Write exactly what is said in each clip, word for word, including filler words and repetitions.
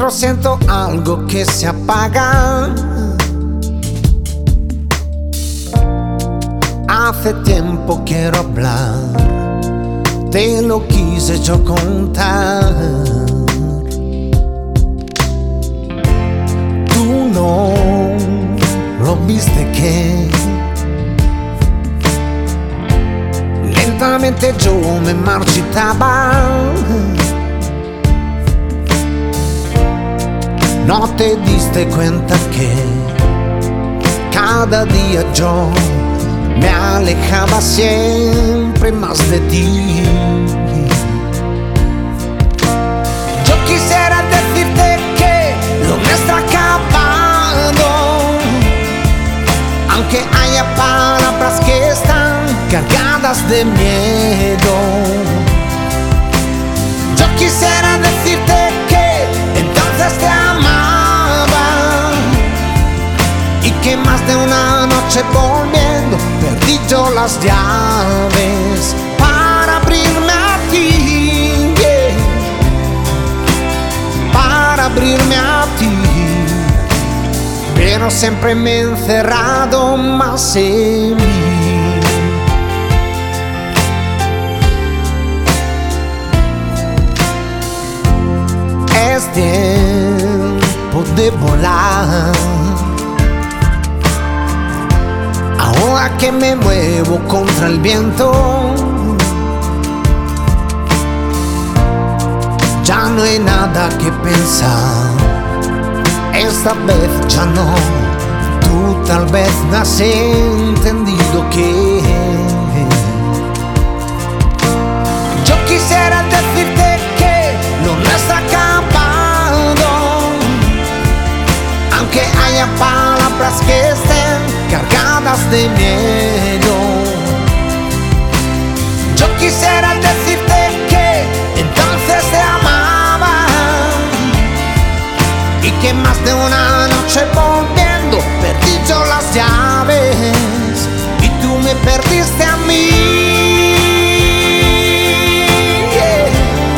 Dentro siento algo que se apaga. Hace tiempo quiero hablar, te lo quise yo contar. Tú no lo viste que lentamente yo me marchitaba. No te diste cuenta que cada día yo me alejaba siempre más de ti. Yo quisiera decirte que lo nuestro ha acabado, aunque haya palabras que están cargadas de miedo. Yo quisiera decirte que entonces te amaba y que más de una noche volviendo perdí yo las llaves para abrirme a ti, yeah. Para abrirme a ti, pero siempre me he encerrado más en mí. Es tiempo de volar, ahora que me muevo contra el viento. Ya no hay nada que pensar, esta vez ya no. Tú tal vez no has entendido que yo quisiera decirte que lo nuestro ha acabado, aunque haya palabras que estén cargadas de miedo. Yo quisiera decirte que entonces te amaba y que más de una noche volviendo perdí yo las llaves y tú me perdiste a mí, yeah.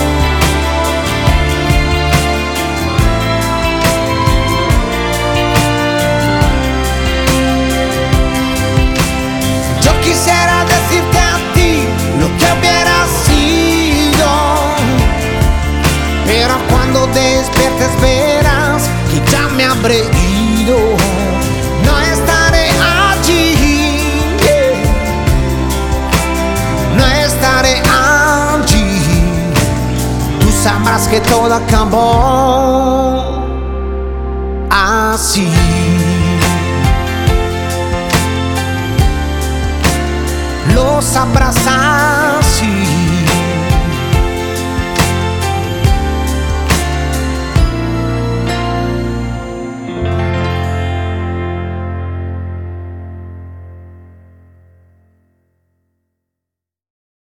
Yo quisiera decirte a ti lo que hubiera sido, pero cuando despiertes verás que ya me habré ido. No estaré allí, yeah. No estaré allí. Tú sabrás que todo acabó así. Lo sabrás así.